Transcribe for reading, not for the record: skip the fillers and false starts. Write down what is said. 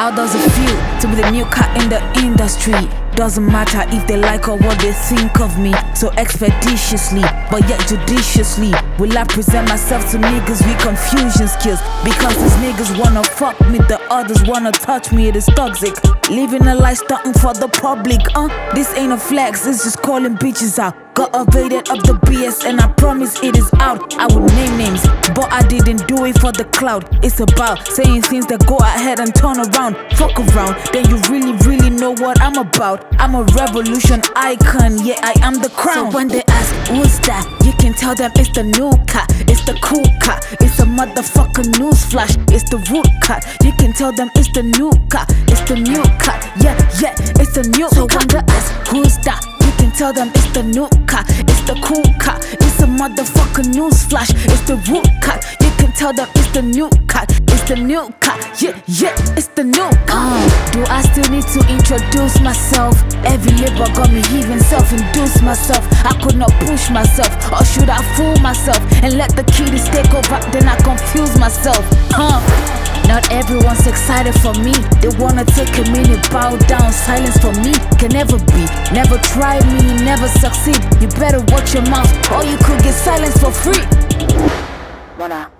How does it feel to be the new cat in the industry? Doesn't matter if they like or what they think of me. So expeditiously, but yet judiciously, will I present myself to niggas with confusion skills? Because these niggas wanna fuck me, the others wanna touch me, it is toxic. Living a life stunting for the public, this ain't a flex, it's just calling bitches out. Got evaded up the BS and I promise it is out. I would name names, but I didn't do it for the cloud. It's about saying things that go ahead and turn around. Fuck around, then you really know what I'm about. I'm a revolution icon, yeah, I am the crown. So when they ask, who's that? You can tell them it's the new cat, it's the cool cat, it's a motherfucking news flash, it's the root cat. You can tell them it's the new cat, it's the new cat, yeah, it's the new cat. So when they ask, who's that? You can tell them it's the new cat, it's the cool cat, it's a motherfucking news flash, it's the root cat. You can tell them it's the new cat, it's the new cat, yeah, it's the new cat. Do I still need to introduce myself? Every label got me even self-induce myself. I could not push myself, or should I fool myself and let the kiddies take over? Then I confuse myself, Not everyone's excited for me. They wanna take a minute, bow down. Silence for me can never be. Never try me, never succeed. You better watch your mouth, or you could get silence for free.